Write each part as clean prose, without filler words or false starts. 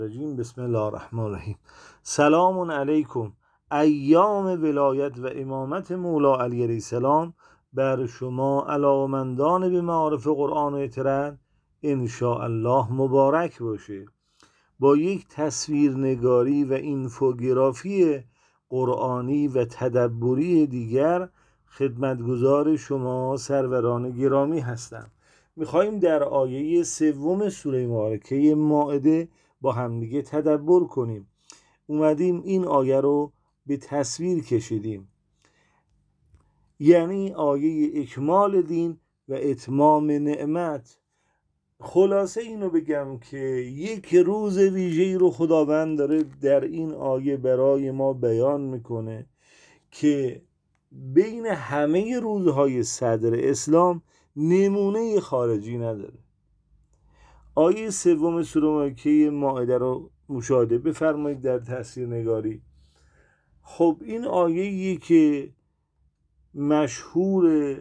بسم الله الرحمن الرحیم. سلام علیکم. ایام ولایت و امامت مولا علی علیه السلام بر شما علاقه‌مندان به معارف قرآن و اطرد ان شاء الله مبارک باشه. با یک تصویرنگاری و اینفوگرافی قرآنی و تدبری دیگر خدمتگزار شما سروران گرامی هستم. میخواییم در آیه 3 سوره مبارکه مائده با همدیگه تدبر کنیم. اومدیم این آیه رو به تصویر کشیدیم، یعنی آیه اکمال دین و اتمام نعمت. خلاصه اینو بگم که یک روز ویژه‌ای رو خداوند داره در این آیه برای ما بیان میکنه که بین همه روزهای صدر اسلام نمونه خارجی نداره. آیه 3 سوره مکه مائده رو مشاهده بفرمایید در تصویر نگاری. خب این آیه‌ای که مشهور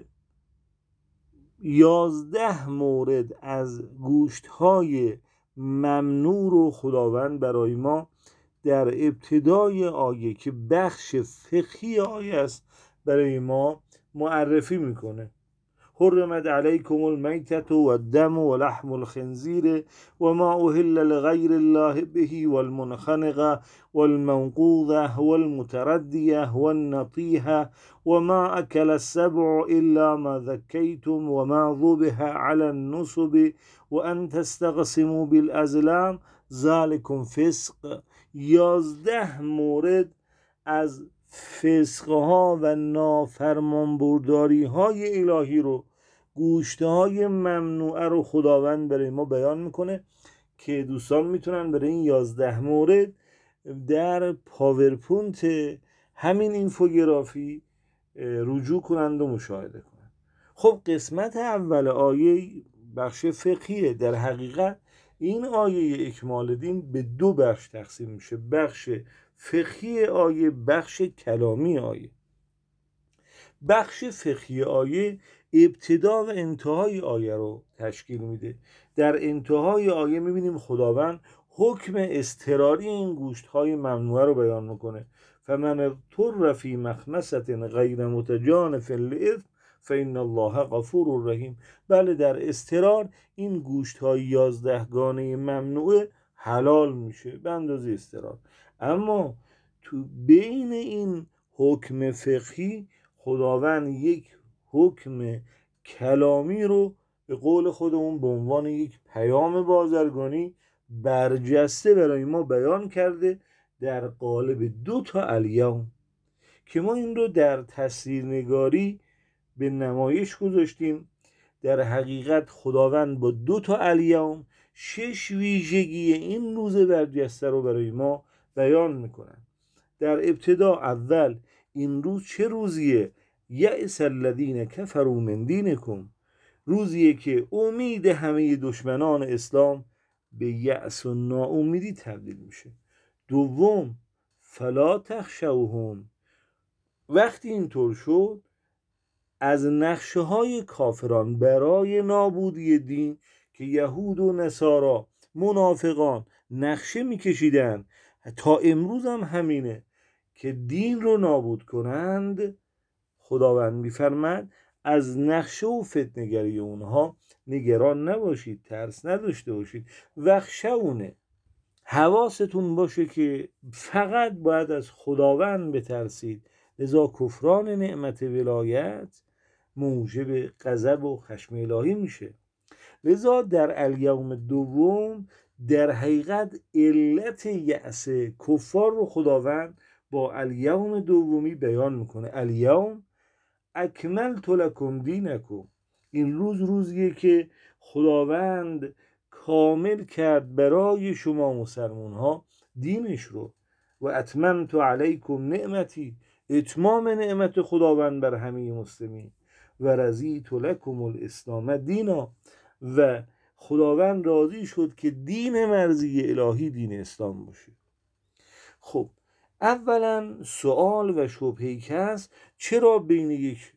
11 مورد از گوشت‌های ممنوع رو خداوند برای ما در ابتدای آیه که بخش فقهی آیه است برای ما معرفی میکنه. حرمت علیکم المیتة و الدم و لحم الخنزیر و ما اهل لغیر الله به والمنخنقه والموقوذه والمتردیه والنطیحه و ما اکل السبع الا ما ذکیتم و ما ذبح علی النصب و ان تستقسموا بالازلام ذلکم فسق. 11 مورد از فسقها و نافرمانبرداری های الهی رو، گوشتهای ممنوعه رو خداوند برای ما بیان میکنه که دوستان میتونن برای این 11 مورد در پاورپوینت همین اینفوگرافی رجوع کنند و مشاهده کنند. خب قسمت اول آیه بخش فقهیه. در حقیقت این آیه اکمال دین به 2 بخش تقسیم میشه: بخش فقهی آیه، بخش کلامی آیه. بخش فقهی آیه ابتدا و انتهای آیه رو تشکیل میده. در انتهای آیه میبینیم خداوند حکم اضطراری این گوشت‌های ممنوعه رو بیان میکنه: فمن اضطر فی مخمصة غیر متجانف لإثم فإن الله غفور رحیم. بله، در اضطرار این گوشت‌های 11 گانه ممنوعه حلال میشه به اندازه اضطرار. اما تو بین این حکم فقهی خداوند یک حکم کلامی رو به قول خودمون به عنوان یک پیام بازرگانی برجسته برای ما بیان کرده در قالب 2 الیوم که ما این رو در تصویرنگاری به نمایش گذاشتیم. در حقیقت خداوند با 2 الیوم 6 ویژگی این روز برجسته رو برای ما بیان میکنن. در ابتدا اول این روز چه روزیه؟ یأس الذین کفروا من دینکم. روزیه که امید همه دشمنان اسلام به یأس و ناامیدی تبدیل میشه. دوم، فلا تخشوهم. وقتی اینطور شد از نقشه های کافران برای نابودی دین که یهود و نصارا منافقان نقشه میکشیدن، تا امروز هم همینه که دین رو نابود کنند، خداوند میفرماد از نقشه و فتنه‌گری اونها نگران نباشید، ترس نداشته باشید. وخشونه، حواستون باشه که فقط باید از خداوند بترسید. لذا کفران نعمت ولایت موجب غضب و خشم الهی میشه. لذا در الیوم دوم در حقیقت علت یأس کفار رو خداوند با الیوم دومی بیان میکنه: الیوم اکملت لکم دینکم. این روز روزیه که خداوند کامل کرد برای شما مسلمان ها دینش رو. و اتممت علیکم نعمتی، اتمام نعمت خداوند بر همه مسلمین. و رضیت لکم الاسلام دینا، و خداوند راضی شد که دین مرضی الهی دین اسلام باشه. خب اولا سوال و شبهه‌ای که هست: چرا بین یک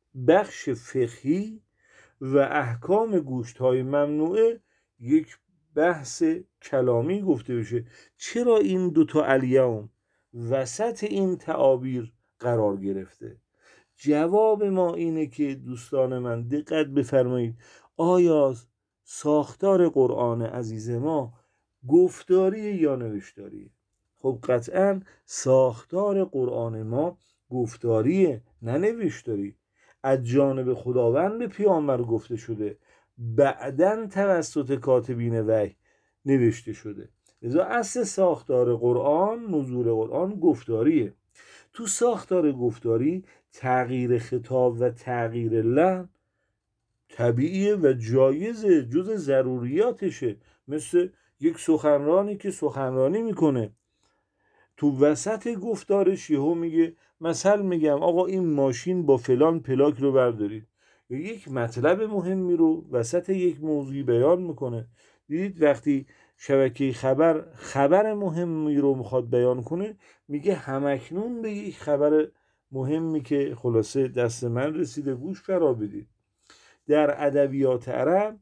بخش فقهی و احکام گوشت‌های ممنوعه یک بحث کلامی گفته بشه. چرا این دوتا الیوم وسط این تعابیر قرار گرفته؟ جواب ما اینه که دوستان من دقت بفرمایید، آیا ساختار قرآن عزیز ما گفتاری یا نوشتاری؟ خب قطعا ساختار قرآن ما گفتاریه نه نوشتاری. از جانب خداوند به پیامبر گفته شده، بعداً توسط کاتبین وحی نوشته شده. لذا اصل ساختار قرآن، نزول قرآن گفتاریه. تو ساختار گفتاری تغییر خطاب و تغییر لحن طبیعیه و جایزه، جز ضروریاتشه. مثل یک سخنرانی که سخنرانی میکنه، تو وسط گفتارش یهو میگه، مثلا میگم آقا این ماشین با فلان پلاک رو بردارید، یا یک مطلب مهمی رو وسط یک موضوعی بیان میکنه. دیدید وقتی شبکه خبر مهمی رو میخواد بیان کنه، میگه همکنون به یک خبر مهمی که خلاصه دست من رسیده گوش فرا بدید. در ادبیات عرب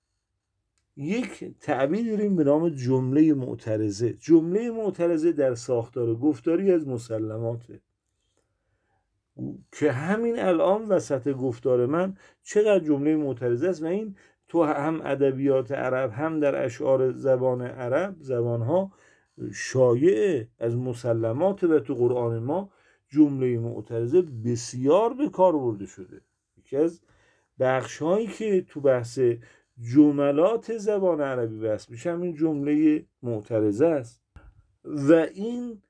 یک تعبیر داریم به نام جمله معترضه. جمله معترضه در ساختار گفتاری از مسلماته که همین الان وسط گفتار من چقدر جمله معترضه است، و این تو هم ادبیات عرب هم در اشعار زبان عرب، زبانها شایعه از مسلمات، و تو قرآن ما جمله معترضه بسیار به کار برده شده. یکی از بخش هایی که تو بحث جملات زبان عربی بحث میشه این جمله معترضه است، و این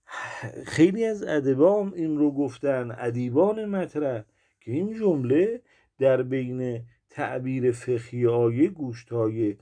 خیلی از ادیبان این رو گفتن، ادیبان مطرح، که این جمله در بین تعبیر فقهی آیه گوشت‌های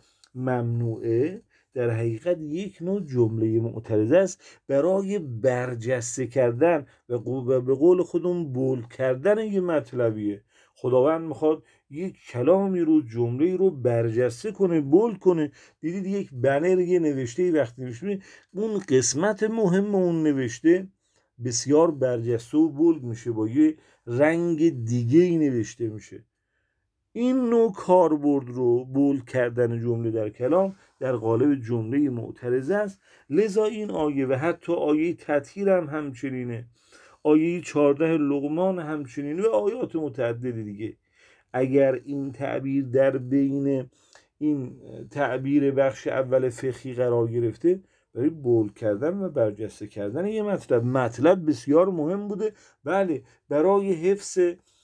ممنوعه در حقیقت یک نوع جمله معترضه است برای برجسته کردن و به قول خودمون بولد کردن یه مطلبیه. خداوند میخواد یک کلامی رو، جمله رو برجسته کنه، بولد کنه. دیدید یک بنر، یه نوشته وقتی نوشته اون قسمت مهم اون نوشته بسیار برجسته و بولد میشه، با یه رنگ دیگه ای نوشته میشه. این نوع کاربرد رو، بولد کردن جمله در کلام، در قالب جمله معترضه است. لذا این آیه و حتی آیه تطهیر هم همچنینه، آیه 14 لقمان همچنینه، و آیات متعدد دیگه. اگر این تعبیر در بین این تعبیر بخش اول فقهی قرار گرفته، برای بولد کردن و برجسته کردن یه مطلب بسیار مهم بوده. بله، برای حفظ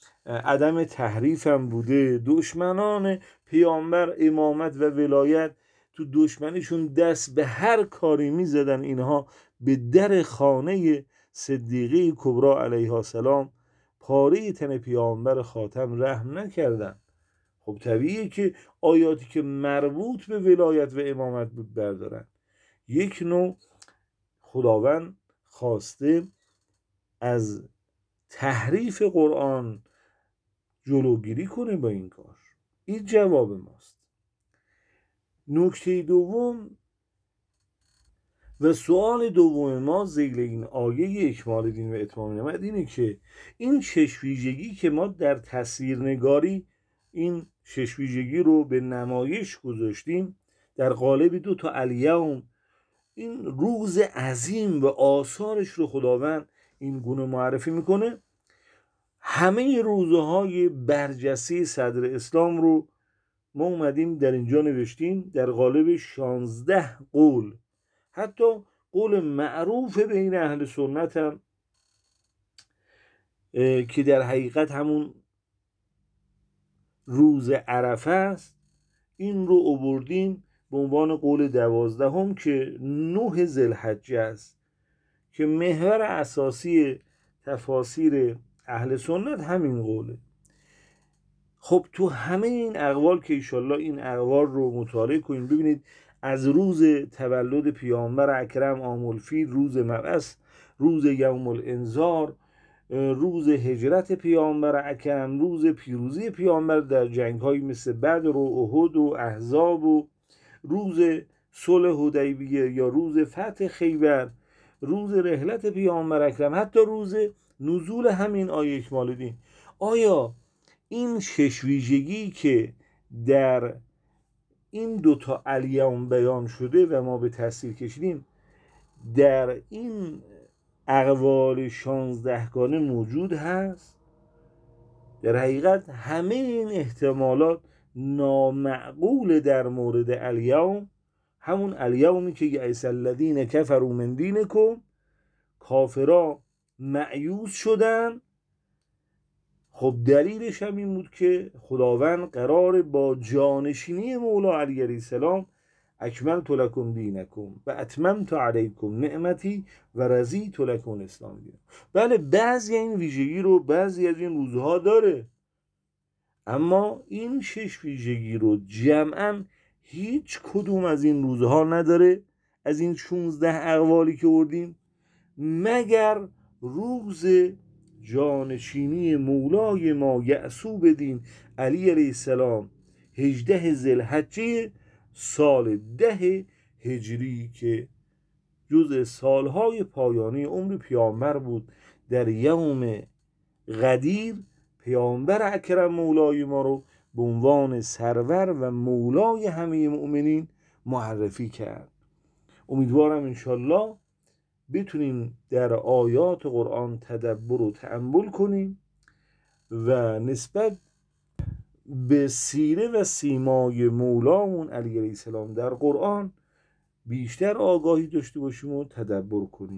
عدم تحریف هم بوده. دشمنان پیامبر امامت و ولایت تو دشمنیشون دست به هر کاری می زدن، اینها به در خانه صدیقه کبری علیها السلام پاره تن پیامبر خاتم رحم نکردن. خب طبیعیه که آیاتی که مربوط به ولایت و امامت بود بردارن. یک نوع خداوند خواسته از تحریف قرآن جلوگیری کنه با این کار. این جواب ماست. نکته دوم و سوال دوم ما ذیل این آیه اکمال دین و اتمام نعمت اینه که این شش ویژگی که ما در تصویرنگاری این شش ویژگی رو به نمایش گذاشتیم در قالب دو تا الیوم، این روز عظیم و آثارش رو خداوند این گونه معرفی میکنه. همه روزهای برجسته صدر اسلام رو ما اومدیم در اینجا نوشتیم در قالب 16 قول. حتی قول معروف بین اهل سنت هم که در حقیقت همون روز عرفه است، این رو آوردیم به عنوان قول 12 که 9 ذوالحجه است، که محور اساسی تفاسیر اهل سنت همین قوله. خب تو همه این اقوال که ایشالله این اقوال رو مطالعه کنید، ببینید از روز تولد پیامبر اکرم عام الفیل، روز مبعث، روز یوم الانذار، روز هجرت پیامبر اکرم، روز پیروزی پیامبر در جنگ‌های مثل بدر و احد و احزاب، و روز صلح حدیبیه یا روز فتح خیبر، روز رحلت پیامبر اکرم، حتی روز نزول همین آیه اکمال دین. آیا این شش ویژگی که در این دوتا الیوم بیان شده و ما به تصدیل کشیدیم در این اقوال 16 گانه موجود هست. در حقیقت همه این احتمالات نامعقول در مورد الیوم، همون الیومی که یئس الذین کفروا من دینکم، کافرا مأیوس شدن. خب دلیلش هم این بود که خداوند قرار با جانشینی مولا علی علیه السلام اکملت لکم دینکم و اتممت علیکم نعمتی و رضیت لکم الاسلام دینا. بله بعضی این ویژگی رو بعضی از این روزها داره، اما این 6 ویژگی رو جمعا هیچ کدوم از این روزها نداره، از این 16 اقوالی که بردیم، مگر روز جانشینی مولای ما یعصوب دین علی علیه السلام 18 ذوالحجه سال 10 هجری که جزء سالهای پایانی عمر پیامبر بود. در یوم غدیر پیامبر اکرم مولای ما رو به عنوان سرور و مولای همه مؤمنین معرفی کرد. امیدوارم انشالله بتونیم در آیات قرآن تدبر و تأمل کنیم و نسبت به سیره و سیمای مولامون علی علیه السلام در قرآن بیشتر آگاهی داشته باشیم و تدبر کنیم.